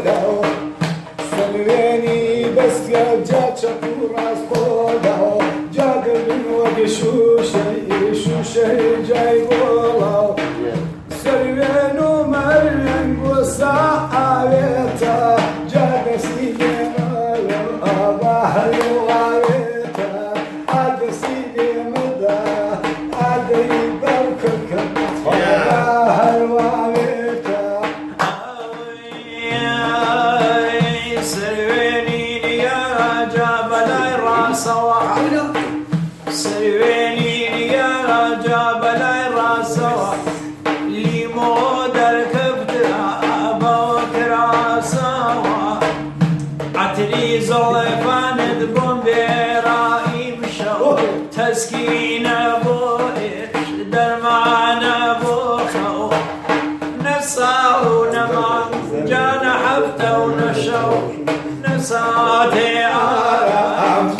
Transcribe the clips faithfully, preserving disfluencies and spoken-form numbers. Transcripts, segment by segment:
بولا سلويني بس يا جات شكور راس بولا جا قلبي وقشو شي شو شي جاي بولا سلوين ومرن وساعيتا جا قسيدي مالا أباهل وعيتا عدسيدي مدى عدي بوكك أباهل وعيتا سلويني يا جبل راس سلويني يا جبل راس لي مودر كبد بوكر سوا عتري زلفان تقوم برائي مشو تسكين بوئش درمان بوخو نساو نمان جان حفته ونشو نساتي آرام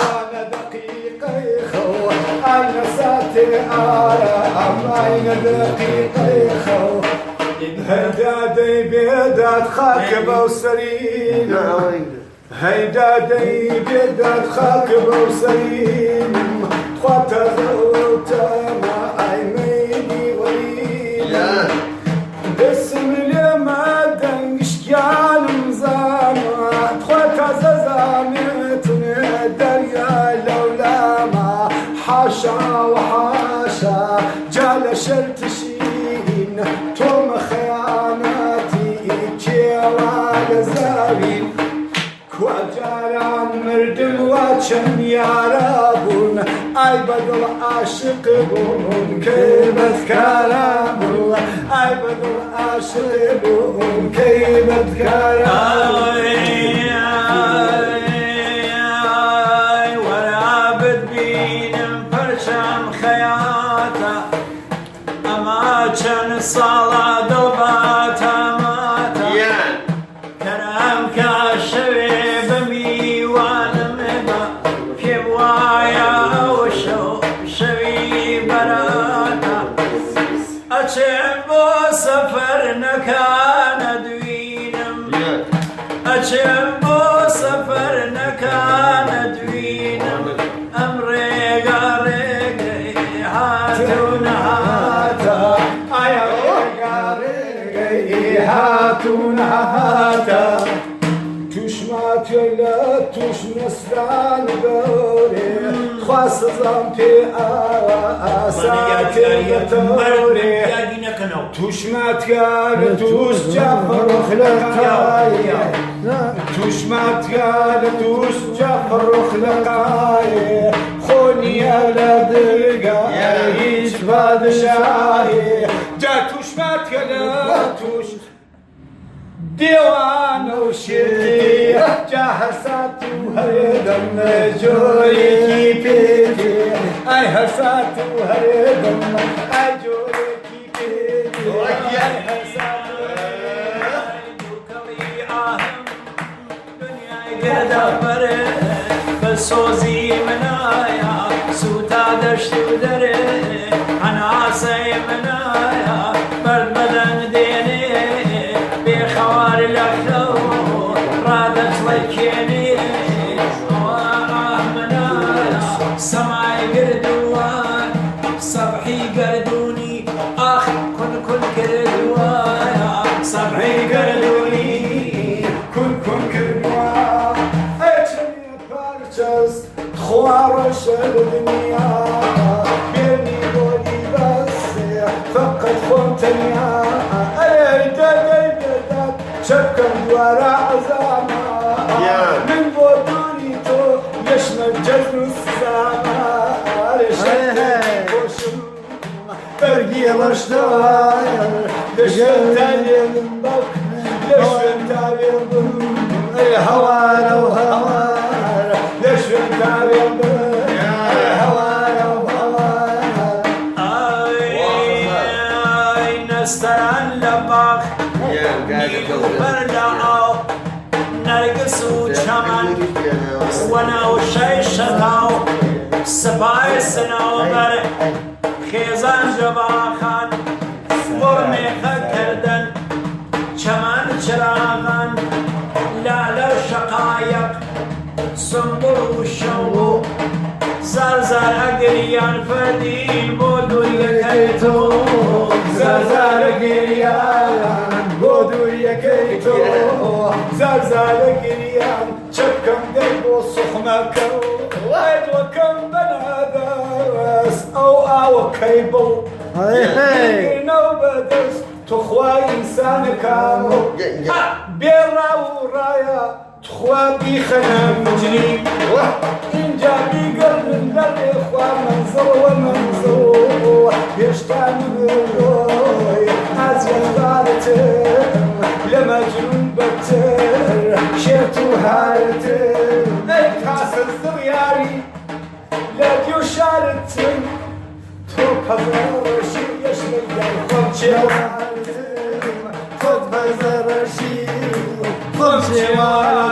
أنا ساتي آرام أين دقيقة خو هيدادي بيداد خاكبة وسرينة هيدادي بيداد خاكبة وسرينة تخوات ذوتا ما عينيني ولينا باسم لما دنقش كان مزاما تخوات ززامتني دريا لولا ما حاشا وحاشا جال شرتشين توم خياناتي كيوال زارين كواجاران مردم واتشم يارابون اي بدل عاشق بون كيبت كلامون اي بدل عاشق بون كيبت كلامون ورابد بينم برشم خياتا اما چن صالا دلباتا ماتا كرام كاشوي بميوان مبا في بوايا وشو شوي براتا أجم بو سفر نكان دوينم أجم بو سفر نكان دوينم أمري غاري هاتون هاتا أيا غاري هاتون هاتا توش ما تلا توش نسران دوري خواست زمتي آساتي توري توش ما تقال توش جفر خلقاي توش ما تقال توش جفر خلقاي خوني على درقا يعيش بادشاهي جا توش ما تقال توش ديوان وشيرتي جاهسات وهردم جوري بيتي اي هسات وهردم جوري بيتي اي هسات وهردم آهم دنيا قدر بسوزي منايا سوتا دشت ودري عناسي منايا برد بدن ديني بخوار لحلو رادت لكيني وآه منايا سماي قردوان صبحي قردوني آخ كن كن قردوايا صبحي قردوني كن كن قردوان اجني بارجز خوارش الدنيا بيني بودي بس فقط خنتنيا شكم وراء زمان من بودوني تو يشمل جزر السماء شكم وشم برقي رشداير لشم تالي من بك لشم تالي من الهوار وهوار لشم تالي من الهوار وهوار اي نستران لباخ بردعو نرقص وشمن وانا وشي شتاو سباي سنوبر خيزان جباخان قرمي خكردن چمن چراغان تۆ زارزارە گریان چەپکەم دەی بۆ سوخمەکە وای دڵەکەم بەنادەست ئەو ئاوەکەی بڵ نەو بەدەست تخوای ئینسانەکان بێڕاو ڕایە تخوا بیخەنە مجری اینجا بیگەڕن لەڵێ خوا مەنزڵوە مەنزڵ هێشتا منۆی ئازیەتبارەتر لە مەجنون بەتر شێت و هارەتر ئەی تاسە زڕیاری لە دیو شارەتر تۆ پەزەڕەشی یەشنەگەر خۆم چێوارەتر تۆت بەزەڕەشی خۆم چێوارەتر